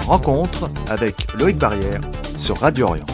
Rencontre avec Loïc Barrière sur Radio Orient.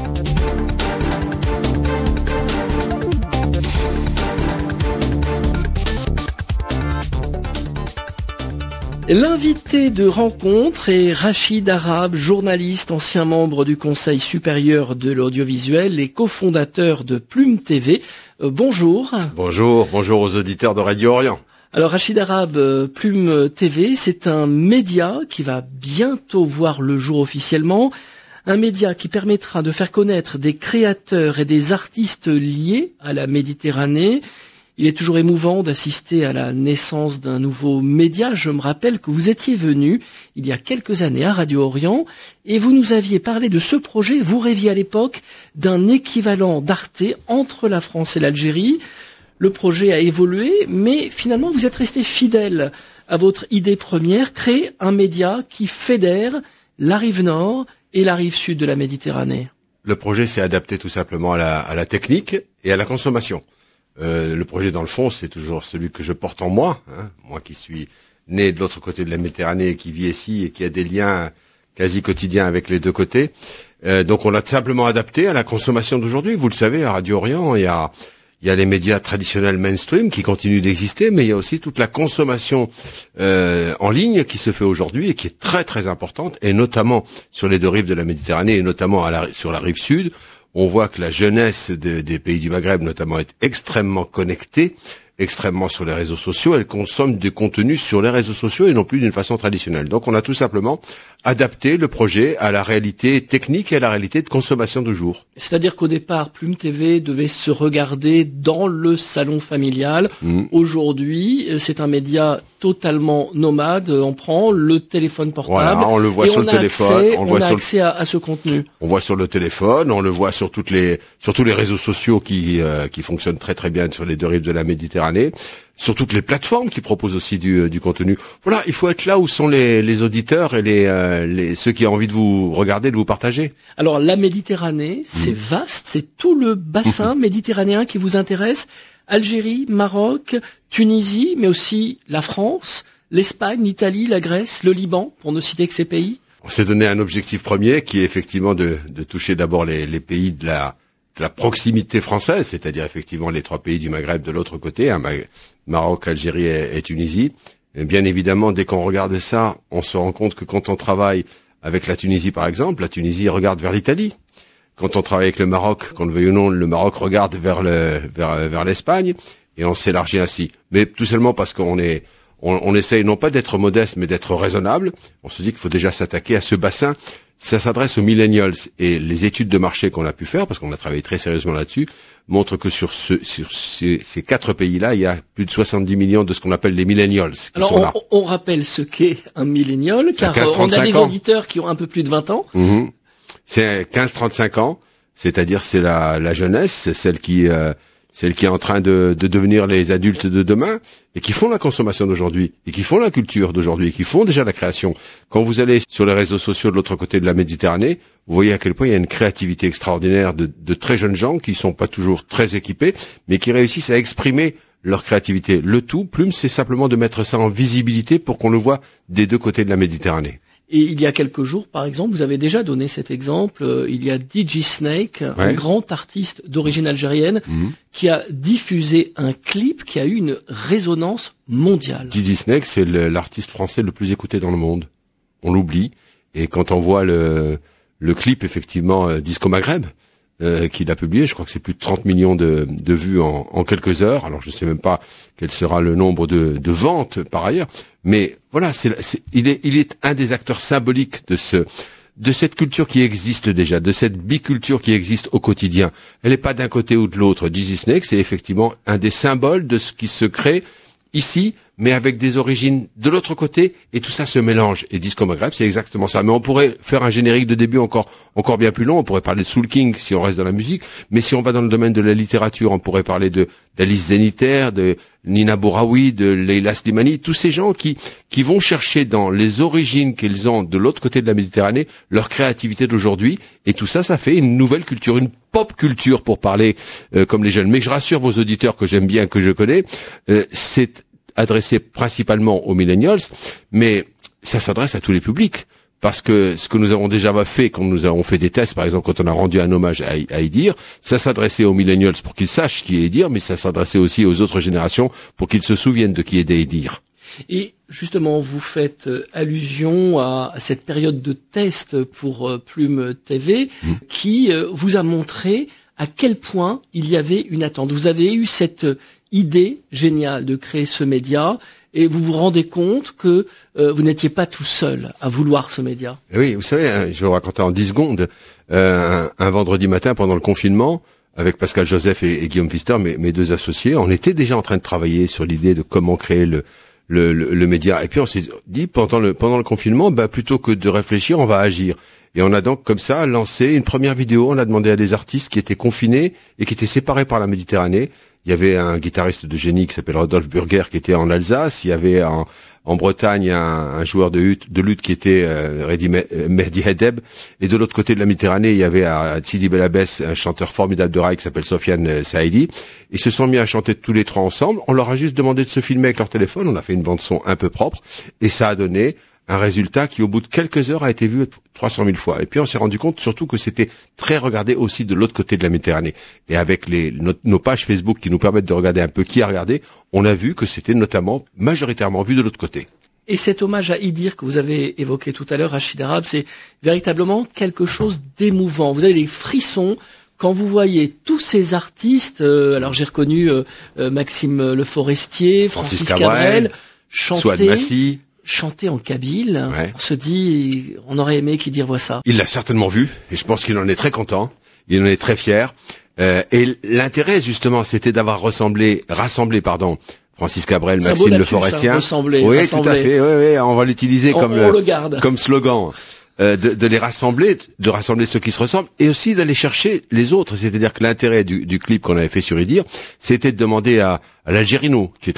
L'invité de rencontre est Rachid Arabe, journaliste, ancien membre du Conseil supérieur de l'audiovisuel et cofondateur de Plume TV. Bonjour. Bonjour aux auditeurs de Radio Orient. Alors Rachid Arabe, Plume TV, c'est un média qui va bientôt voir le jour officiellement. Un média qui permettra de faire connaître des créateurs et des artistes liés à la Méditerranée. Il est toujours émouvant d'assister à la naissance d'un nouveau média. Je me rappelle que vous étiez venu il y a quelques années à Radio Orient et vous nous aviez parlé de ce projet. Vous rêviez à l'époque d'un équivalent d'Arte entre la France et l'Algérie. Le projet a évolué, mais finalement vous êtes resté fidèle à votre idée première, créer un média qui fédère la rive nord et la rive sud de la Méditerranée. Le projet s'est adapté tout simplement à la technique et à la consommation. Le projet, dans le fond, c'est toujours celui que je porte en moi, moi qui suis né de l'autre côté de la Méditerranée, qui vit ici et qui a des liens quasi quotidiens avec les deux côtés. Donc on l'a simplement adapté à la consommation d'aujourd'hui. Vous le savez, à Radio Orient, il y a les médias traditionnels mainstream qui continuent d'exister, mais il y a aussi toute la consommation en ligne qui se fait aujourd'hui et qui est très très importante, et notamment sur les deux rives de la Méditerranée et notamment sur la rive sud. On voit que la jeunesse des pays du Maghreb, notamment, est extrêmement connectée, extrêmement sur les réseaux sociaux. Elle consomme des contenus sur les réseaux sociaux et non plus d'une façon traditionnelle. Donc on a tout simplement adapté le projet à la réalité technique et à la réalité de consommation de jour. C'est-à-dire qu'au départ, Plume TV devait se regarder dans le salon familial. Aujourd'hui, c'est un média totalement nomade. On prend le téléphone portable. Voilà, on le voit sur le téléphone. On a accès à ce contenu. On voit sur le téléphone, on le voit sur tous les réseaux sociaux qui fonctionnent très très bien sur les deux rives de la Méditerranée, sur toutes les plateformes qui proposent aussi du contenu. Voilà, il faut être là où sont les auditeurs et ceux qui ont envie de vous regarder, de vous partager. Alors la Méditerranée, c'est vaste, c'est tout le bassin méditerranéen qui vous intéresse. Algérie, Maroc, Tunisie, mais aussi la France, l'Espagne, l'Italie, la Grèce, le Liban, pour ne citer que ces pays. On s'est donné un objectif premier qui est effectivement de toucher d'abord les pays de la proximité française, c'est-à-dire effectivement les trois pays du Maghreb de l'autre côté, Maroc, Algérie et Tunisie. Et bien évidemment, dès qu'on regarde ça, on se rend compte que quand on travaille avec la Tunisie par exemple, la Tunisie regarde vers l'Italie. Quand on travaille avec le Maroc, qu'on le veuille ou non, le Maroc regarde vers l'Espagne, et on s'élargit ainsi. Mais tout simplement parce qu'on essaye non pas d'être modeste, mais d'être raisonnable. On se dit qu'il faut déjà s'attaquer à ce bassin. Ça s'adresse aux millennials, et les études de marché qu'on a pu faire, parce qu'on a travaillé très sérieusement là-dessus, montrent que sur ces quatre pays-là, il y a plus de 70 millions de ce qu'on appelle les millennials qui Alors, sont là. On rappelle ce qu'est un millénial, car on a des auditeurs qui ont un peu plus de 20 ans. C'est 15-35 ans, c'est-à-dire c'est la jeunesse, c'est celle qui est en train de devenir les adultes de demain, et qui font la consommation d'aujourd'hui, et qui font la culture d'aujourd'hui, et qui font déjà la création. Quand vous allez sur les réseaux sociaux de l'autre côté de la Méditerranée, vous voyez à quel point il y a une créativité extraordinaire de très jeunes gens qui sont pas toujours très équipés, mais qui réussissent à exprimer leur créativité. Le tout, Plume, c'est simplement de mettre ça en visibilité pour qu'on le voit des deux côtés de la Méditerranée. Et il y a quelques jours, par exemple, vous avez déjà donné cet exemple, il y a DJ Snake, un grand artiste d'origine algérienne, qui a diffusé un clip qui a eu une résonance mondiale. DJ Snake, c'est l'artiste français le plus écouté dans le monde. On l'oublie. Et quand on voit le clip, effectivement, Disco Maghreb, qu'il a publié, je crois que c'est plus de 30 millions de vues en quelques heures. Alors je sais même pas quel sera le nombre de ventes par ailleurs, mais voilà, il est un des acteurs symboliques de cette culture qui existe déjà, de cette biculture qui existe au quotidien. Elle n'est pas d'un côté ou de l'autre. DJ Snake, c'est effectivement un des symboles de ce qui se crée ici, mais avec des origines de l'autre côté, et tout ça se mélange. Et Disco Maghreb, c'est exactement ça. Mais on pourrait faire un générique de début encore bien plus long. On pourrait parler de Soul King si on reste dans la musique. Mais si on va dans le domaine de la littérature, on pourrait parler d'Alice Zeniter, de Nina Bouraoui, de Leila Slimani, tous ces gens qui vont chercher dans les origines qu'ils ont de l'autre côté de la Méditerranée leur créativité d'aujourd'hui. Et tout ça, ça fait une nouvelle culture, une pop culture pour parler comme les jeunes. Mais je rassure vos auditeurs que j'aime bien, que je connais, c'est adressé principalement aux millennials, mais ça s'adresse à tous les publics. parce que ce que nous avons déjà fait quand nous avons fait des tests, par exemple quand on a rendu un hommage à Idir, ça s'adressait aux millennials pour qu'ils sachent qui est Idir, mais ça s'adressait aussi aux autres générations pour qu'ils se souviennent de qui était Idir. Et justement, vous faites allusion à cette période de test pour Plume TV qui vous a montré à quel point il y avait une attente. Vous avez eu cette idée géniale de créer ce média et vous vous rendez compte que vous n'étiez pas tout seul à vouloir ce média. Oui, vous savez, je vais vous raconter en 10 secondes. Un vendredi matin pendant le confinement, avec Pascal Joseph et Guillaume Pfister, mes deux associés, on était déjà en train de travailler sur l'idée de comment créer le média. Et puis on s'est dit pendant le confinement, plutôt que de réfléchir, on va agir. Et on a donc comme ça lancé une première vidéo. On a demandé à des artistes qui étaient confinés et qui étaient séparés par la Méditerranée. Il y avait un guitariste de génie qui s'appelle Rodolphe Burger qui était en Alsace. Il y avait en Bretagne un joueur de lutte qui était Mehdi Hedeb. Et de l'autre côté de la Méditerranée, il y avait à Sidi Bel Abbès un chanteur formidable de raï qui s'appelle Sofiane Saïdi. Ils se sont mis à chanter tous les trois ensemble. On leur a juste demandé de se filmer avec leur téléphone. On a fait une bande son un peu propre et ça a donné un résultat qui, au bout de quelques heures, a été vu 300 000 fois. Et puis, on s'est rendu compte surtout que c'était très regardé aussi de l'autre côté de la Méditerranée. Et avec nos pages Facebook qui nous permettent de regarder un peu qui a regardé, on a vu que c'était notamment majoritairement vu de l'autre côté. Et cet hommage à Idir que vous avez évoqué tout à l'heure, Rachid Arabe, c'est véritablement quelque chose d'émouvant. Vous avez les frissons quand vous voyez tous ces artistes. Alors, j'ai reconnu Maxime Le Forestier, Francis Cabrel, chanter en kabyle, ouais. On se dit, on aurait aimé qu'Idir voit ça. Il l'a certainement vu, et je pense qu'il en est très content, il en est très fier. Et l'intérêt, justement, c'était d'avoir rassemblé, Francis Cabrel, Maxime Le Forestien. Oui, tout à fait, oui, on va l'utiliser comme slogan. De les rassembler, de rassembler ceux qui se ressemblent, et aussi d'aller chercher les autres. C'est-à-dire que l'intérêt du clip qu'on avait fait sur Idir, c'était de demander à l'Algérino, qui est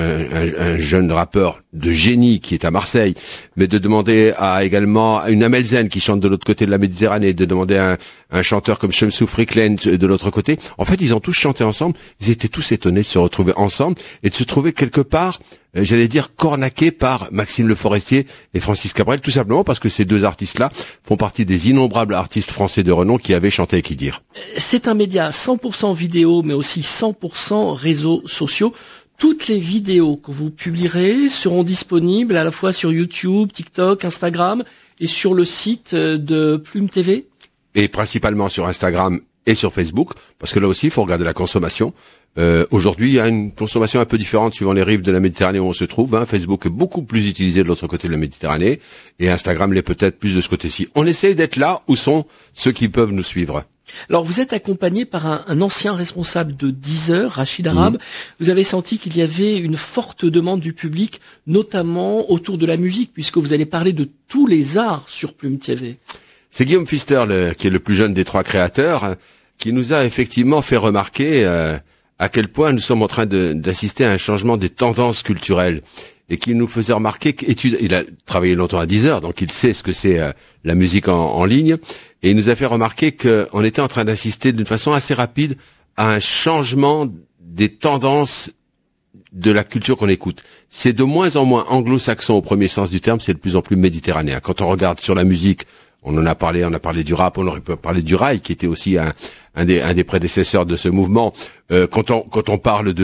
un jeune rappeur de génie qui est à Marseille, mais de demander également à une Amel Zen qui chante de l'autre côté de la Méditerranée, de demander à un chanteur comme Shamsou Friklen de l'autre côté. En fait, ils ont tous chanté ensemble, ils étaient tous étonnés de se retrouver ensemble et de se trouver quelque part, j'allais dire, cornaqués par Maxime Le Forestier et Francis Cabrel, tout simplement parce que ces deux artistes-là font partie des innombrables artistes français de renom qui avaient chanté avec Idir. C'est un média 100% vidéo, mais aussi 100% réseaux sociaux. Toutes les vidéos que vous publierez seront disponibles à la fois sur YouTube, TikTok, Instagram et sur le site de Plume TV. Et principalement sur Instagram et sur Facebook, parce que là aussi, il faut regarder la consommation. Aujourd'hui, il y a une consommation un peu différente suivant les rives de la Méditerranée où on se trouve. Facebook est beaucoup plus utilisé de l'autre côté de la Méditerranée et Instagram l'est peut-être plus de ce côté-ci. On essaye d'être là où sont ceux qui peuvent nous suivre. Alors, vous êtes accompagné par un ancien responsable de Deezer, Rachid Arabe. Vous avez senti qu'il y avait une forte demande du public, notamment autour de la musique, puisque vous allez parler de tous les arts sur Plume TV. C'est Guillaume Pfister, qui est le plus jeune des trois créateurs, qui nous a effectivement fait remarquer à quel point nous sommes en train d'assister à un changement des tendances culturelles. Et qui nous faisait remarquer il a travaillé longtemps à Deezer, donc il sait ce que c'est la musique en ligne. Et il nous a fait remarquer qu'on était en train d'assister d'une façon assez rapide à un changement des tendances de la culture qu'on écoute. C'est de moins en moins anglo-saxon au premier sens du terme, c'est de plus en plus méditerranéen. Quand on regarde sur la musique, on a parlé du rap, on aurait pu parler du raï, qui était aussi un des prédécesseurs de ce mouvement. Quand on parle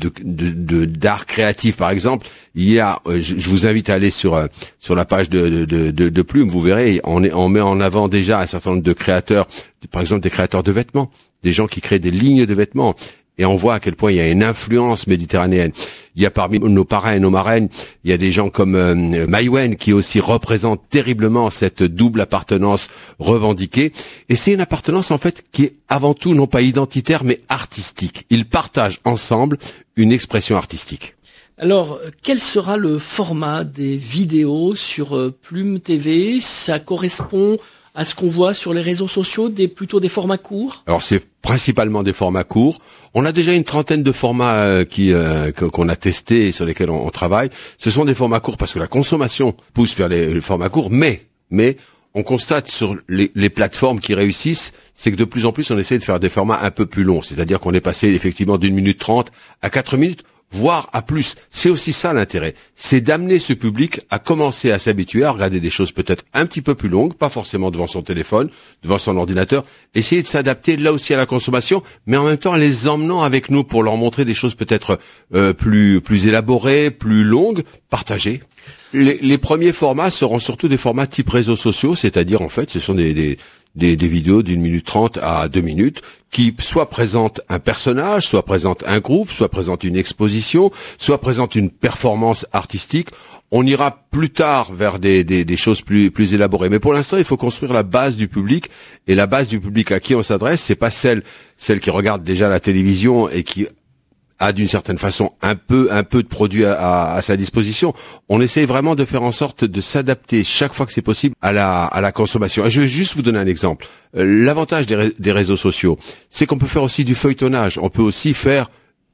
d'art créatif, par exemple, il y a, je vous invite à aller sur la page de Plume, vous verrez, on met en avant déjà un certain nombre de créateurs, par exemple des créateurs de vêtements, des gens qui créent des lignes de vêtements. Et on voit à quel point il y a une influence méditerranéenne. Il y a parmi nos parrains et nos marraines, il y a des gens comme Maïwen qui aussi représente terriblement cette double appartenance revendiquée. Et c'est une appartenance en fait qui est avant tout non pas identitaire mais artistique. Ils partagent ensemble une expression artistique. Alors, quel sera le format des vidéos sur Plume TV? Ça correspond à ce qu'on voit sur les réseaux sociaux, plutôt des formats courts? Alors c'est principalement des formats courts. On a déjà une trentaine de formats qu'on a testés et sur lesquels on travaille. Ce sont des formats courts parce que la consommation pousse vers les formats courts, mais on constate sur les plateformes qui réussissent, c'est que de plus en plus on essaie de faire des formats un peu plus longs. C'est-à-dire qu'on est passé effectivement d'1 minute 30 à 4 minutes, voire à plus. C'est aussi ça l'intérêt. C'est d'amener ce public à commencer à s'habituer à regarder des choses peut-être un petit peu plus longues, pas forcément devant son téléphone, devant son ordinateur, essayer de s'adapter là aussi à la consommation, mais en même temps en les emmenant avec nous pour leur montrer des choses peut-être plus élaborées, plus longues, partagées. Les premiers formats seront surtout des formats type réseaux sociaux, c'est-à-dire en fait ce sont des vidéos d'1 minute 30 à 2 minutes qui soit présentent un personnage, soit présentent un groupe, soit présentent une exposition, soit présentent une performance artistique. On ira plus tard vers des choses plus élaborées. Mais pour l'instant, il faut construire la base du public. Et la base du public à qui on s'adresse, c'est pas celle qui regarde déjà la télévision et qui a d'une certaine façon un peu de produits à sa disposition. On essaye vraiment de faire en sorte de s'adapter chaque fois que c'est possible à la consommation. Et je vais juste vous donner un exemple. L'avantage des réseaux sociaux, c'est qu'on peut faire aussi du feuilletonnage. On peut aussi faire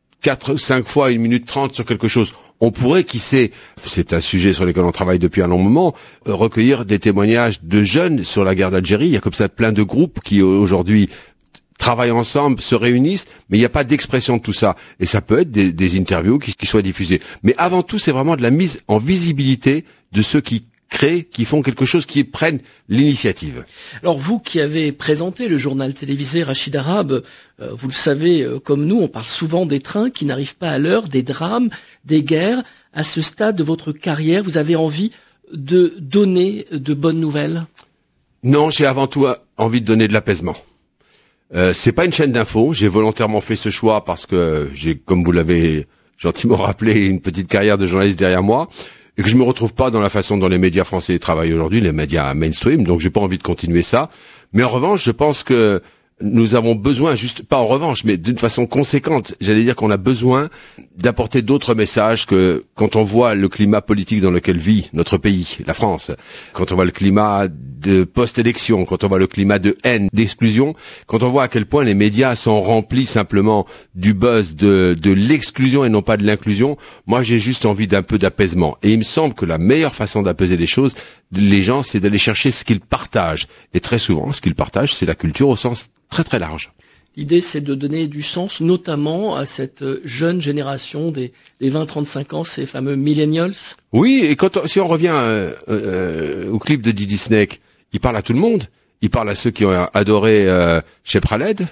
4-5 fois 1 minute 30 sur quelque chose. On pourrait, qui sait, c'est un sujet sur lequel on travaille depuis un long moment, recueillir des témoignages de jeunes sur la guerre d'Algérie. Il y a comme ça plein de groupes qui aujourd'hui travaillent ensemble, se réunissent, mais il n'y a pas d'expression de tout ça. Et ça peut être des interviews qui soient diffusées. Mais avant tout, c'est vraiment de la mise en visibilité de ceux qui créent, qui font quelque chose, qui prennent l'initiative. Alors vous qui avez présenté le journal télévisé Rachid Arabe, vous le savez comme nous, on parle souvent des trains qui n'arrivent pas à l'heure, des drames, des guerres. À ce stade de votre carrière, vous avez envie de donner de bonnes nouvelles? Non, j'ai avant tout envie de donner de l'apaisement. C'est pas une chaîne d'infos. J'ai volontairement fait ce choix parce que j'ai, comme vous l'avez gentiment rappelé, une petite carrière de journaliste derrière moi et que je me retrouve pas dans la façon dont les médias français travaillent aujourd'hui, les médias mainstream. Donc j'ai pas envie de continuer ça. Mais en revanche, je pense que nous avons besoin, juste pas en revanche, mais d'une façon conséquente, j'allais dire qu'on a besoin d'apporter d'autres messages que quand on voit le climat politique dans lequel vit notre pays, la France, quand on voit le climat de post-élection, quand on voit le climat de haine, d'exclusion, quand on voit à quel point les médias sont remplis simplement du buzz, de l'exclusion et non pas de l'inclusion. Moi, j'ai juste envie d'un peu d'apaisement. Et il me semble que la meilleure façon d'apaiser les gens, c'est d'aller chercher ce qu'ils partagent. Et très souvent, ce qu'ils partagent, c'est la culture au sens très très large. L'idée, c'est de donner du sens, notamment à cette jeune génération des 20-35 ans, ces fameux millennials. Oui, et si on revient au clip de Didi Snake, il parle à tout le monde. Il parle à ceux qui ont adoré Cheb Khaled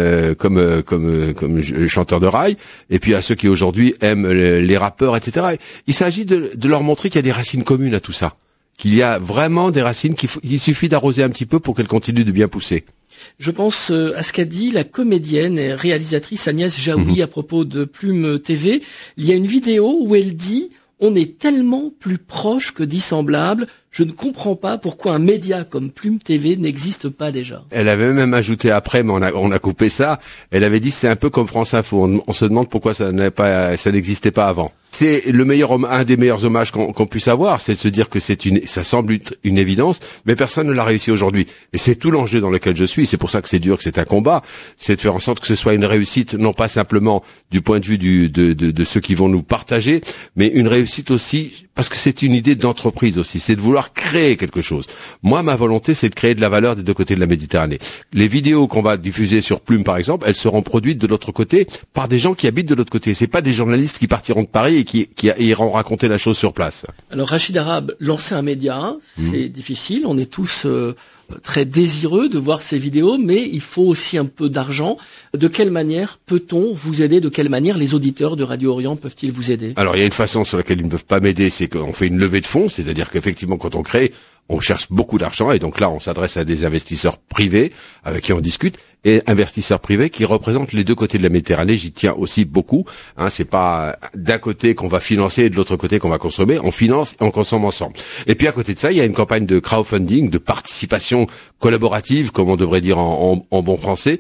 comme chanteur de rail, et puis à ceux qui aujourd'hui aiment les rappeurs, etc. Il s'agit de leur montrer qu'il y a des racines communes à tout ça, qu'il y a vraiment des racines qu'il suffit d'arroser un petit peu pour qu'elles continuent de bien pousser. Je pense à ce qu'a dit la comédienne et réalisatrice Agnès Jaoui à propos de Plume TV. Il y a une vidéo où elle dit « On est tellement plus proche que dissemblables, je ne comprends pas pourquoi un média comme Plume TV n'existe pas déjà. » Elle avait même ajouté après, mais on a coupé ça, elle avait dit c'est un peu comme France Info, on se demande pourquoi ça n'existait pas avant. C'est un des meilleurs hommages qu'on puisse avoir, c'est de se dire que ça semble une évidence, mais personne ne l'a réussi aujourd'hui. Et c'est tout l'enjeu dans lequel je suis, c'est pour ça que c'est dur, que c'est un combat, c'est de faire en sorte que ce soit une réussite, non pas simplement du point de vue de ceux qui vont nous partager, mais une réussite aussi, parce que c'est une idée d'entreprise aussi, c'est de vouloir créer quelque chose. Moi, ma volonté, c'est de créer de la valeur des deux côtés de la Méditerranée. Les vidéos qu'on va diffuser sur Plume, par exemple, elles seront produites de l'autre côté par des gens qui habitent de l'autre côté. C'est pas des journalistes qui partiront de Paris et qui iront raconter la chose sur place. Alors, Rachid Arabe, lancer un média, c'est difficile. On est tous très désireux de voir ces vidéos, mais il faut aussi un peu d'argent. De quelle manière peut-on vous aider? De quelle manière les auditeurs de Radio Orient peuvent-ils vous aider? Alors, il y a une façon sur laquelle ils ne peuvent pas m'aider, c'est qu'on fait une levée de fonds, c'est-à-dire qu'effectivement, quand on crée, on cherche beaucoup d'argent, et donc là, on s'adresse à des investisseurs privés avec qui on discute, et investisseurs privés qui représentent les deux côtés de la Méditerranée. J'y tiens aussi beaucoup. C'est pas d'un côté qu'on va financer et de l'autre côté qu'on va consommer. On finance et on consomme ensemble. Et puis à côté de ça, il y a une campagne de crowdfunding, de participation collaborative, comme on devrait dire en bon français,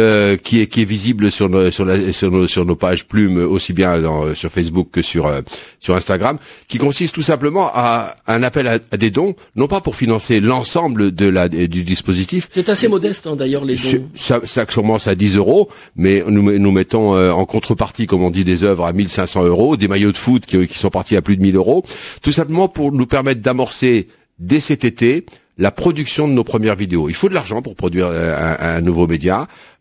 qui est visible sur nos pages Plume, aussi bien sur Facebook que sur Instagram, qui consiste tout simplement à un appel à des dons, non pas pour financer l'ensemble du dispositif. C'est assez modeste d'ailleurs les dons. Ça commence à 10 €, mais nous mettons en contrepartie, comme on dit, des œuvres à 1 500 €, des maillots de foot qui sont partis à plus de 1 000 €, tout simplement pour nous permettre d'amorcer dès cet été la production de nos premières vidéos. Il faut de l'argent pour produire un nouveau média.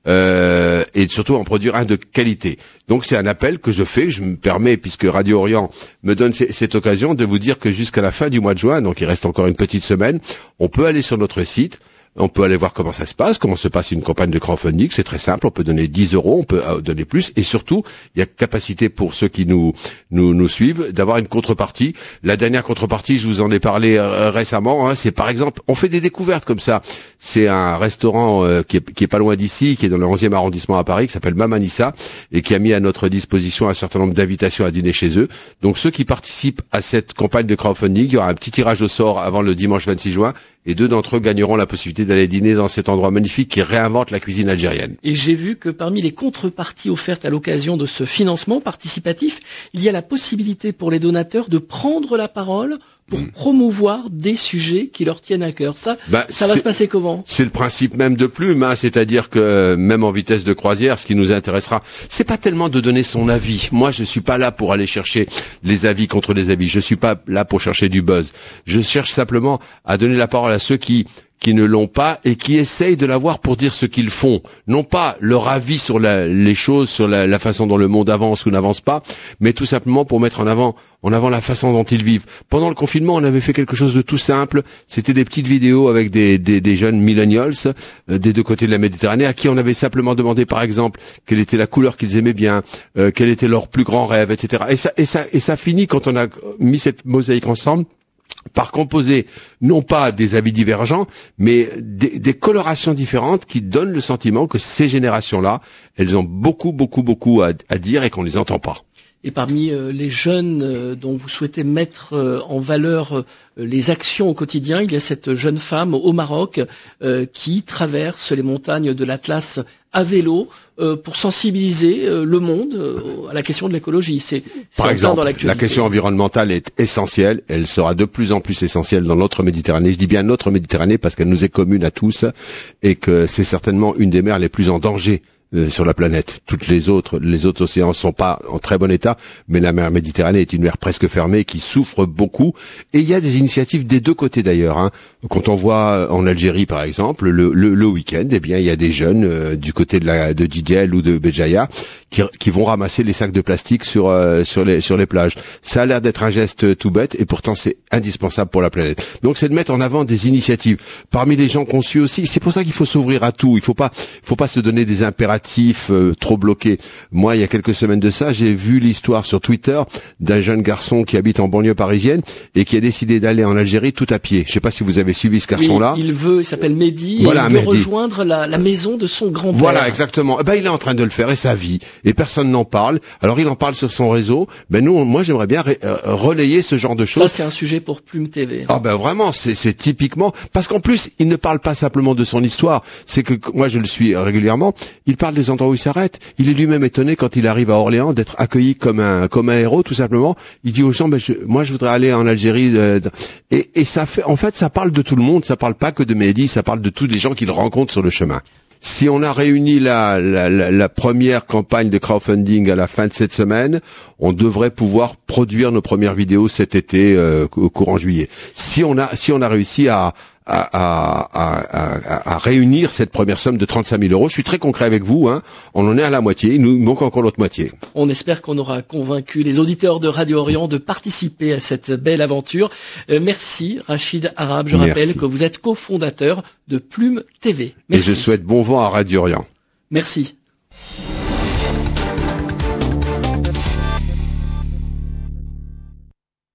et surtout en produire un de qualité. Donc c'est un appel que je fais, je me permets, puisque Radio Orient me donne cette occasion de vous dire que jusqu'à la fin du mois de juin, donc il reste encore une petite semaine, on peut aller sur notre site. On peut aller voir comment ça se passe, comment se passe une campagne de crowdfunding. C'est très simple. On peut donner 10 €, on peut donner plus. Et surtout, il y a capacité pour ceux qui nous suivent d'avoir une contrepartie. La dernière contrepartie, je vous en ai parlé récemment, c'est par exemple, on fait des découvertes comme ça. C'est un restaurant qui est pas loin d'ici, qui est dans le 11e arrondissement à Paris, qui s'appelle Mamanissa, et qui a mis à notre disposition un certain nombre d'invitations à dîner chez eux. Donc ceux qui participent à cette campagne de crowdfunding, il y aura un petit tirage au sort avant le dimanche 26 juin. Et 2 d'entre eux gagneront la possibilité d'aller dîner dans cet endroit magnifique qui réinvente la cuisine algérienne. Et j'ai vu que parmi les contreparties offertes à l'occasion de ce financement participatif, il y a la possibilité pour les donateurs de prendre la parole pour promouvoir des sujets qui leur tiennent à cœur. Ça va se passer comment? C'est le principe même de Plume, c'est-à-dire que même en vitesse de croisière, ce qui nous intéressera, c'est pas tellement de donner son avis. Moi, je suis pas là pour aller chercher les avis contre les avis. Je suis pas là pour chercher du buzz. Je cherche simplement à donner la parole à ceux qui ne l'ont pas et qui essayent de l'avoir pour dire ce qu'ils font. Non pas leur avis sur les choses, sur la façon dont le monde avance ou n'avance pas, mais tout simplement pour mettre en avant la façon dont ils vivent. Pendant le confinement, on avait fait quelque chose de tout simple. C'était des petites vidéos avec des jeunes millennials des deux côtés de la Méditerranée à qui on avait simplement demandé, par exemple, quelle était la couleur qu'ils aimaient bien, quel était leur plus grand rêve, etc. Et ça finit quand on a mis cette mosaïque ensemble par composer non pas des avis divergents, mais des colorations différentes qui donnent le sentiment que ces générations-là, elles ont beaucoup à dire et qu'on les entend pas. Et parmi les jeunes dont vous souhaitez mettre en valeur les actions au quotidien, il y a cette jeune femme au Maroc qui traverse les montagnes de l'Atlas à vélo pour sensibiliser le monde à la question de l'écologie. C'est par exemple dans l'actualité. La question environnementale est essentielle. Elle sera de plus en plus essentielle dans notre Méditerranée. Je dis bien notre Méditerranée parce qu'elle nous est commune à tous et que c'est certainement une des mers les plus en danger sur la planète. Toutes les autres océans sont pas en très bon état, mais la mer Méditerranée est une mer presque fermée qui souffre beaucoup. Et il y a des initiatives des deux côtés d'ailleurs. Quand on voit en Algérie par exemple le week-end, eh bien il y a des jeunes du côté de Djidjel ou de Béjaïa qui vont ramasser les sacs de plastique sur les plages. Ça a l'air d'être un geste tout bête et pourtant c'est indispensable pour la planète. Donc c'est de mettre en avant des initiatives parmi les gens qu'on suit aussi. C'est pour ça qu'il faut s'ouvrir à tout. Il faut pas se donner des impératifs trop bloqués. Moi, il y a quelques semaines de ça, j'ai vu l'histoire sur Twitter d'un jeune garçon qui habite en banlieue parisienne et qui a décidé d'aller en Algérie tout à pied. Je sais pas si vous avez suivi ce garçon-là. Oui, il s'appelle Mehdi, voilà, et il veut rejoindre la maison de son grand-père. Voilà, exactement. Il est en train de le faire et ça vit. Et personne n'en parle. Alors il en parle sur son réseau. Moi, j'aimerais bien relayer ce genre de choses. Ça, c'est un sujet pour Plume TV. Vraiment, c'est typiquement, parce qu'en plus, il ne parle pas simplement de son histoire. C'est que moi, je le suis régulièrement. Il parle des endroits où il s'arrête. Il est lui-même étonné quand il arrive à Orléans d'être accueilli comme un héros, tout simplement. Il dit aux gens, moi je voudrais aller en Algérie. Et ça fait, en fait, ça parle de tout le monde. Ça parle pas que de Mehdi, ça parle de tous les gens qu'il rencontre sur le chemin. Si on a réuni la première campagne de crowdfunding à la fin de cette semaine, on devrait pouvoir produire nos premières vidéos cet été, au courant juillet. Si on a réussi à réunir cette première somme de 35 000 €. Je suis très concret avec vous, on en est à la moitié, il nous manque encore l'autre moitié. On espère qu'on aura convaincu les auditeurs de Radio Orient de participer à cette belle aventure. Merci Rachid Arabe, je rappelle que vous êtes cofondateur de Plume TV. Merci. Et je souhaite bon vent à Radio Orient. Merci.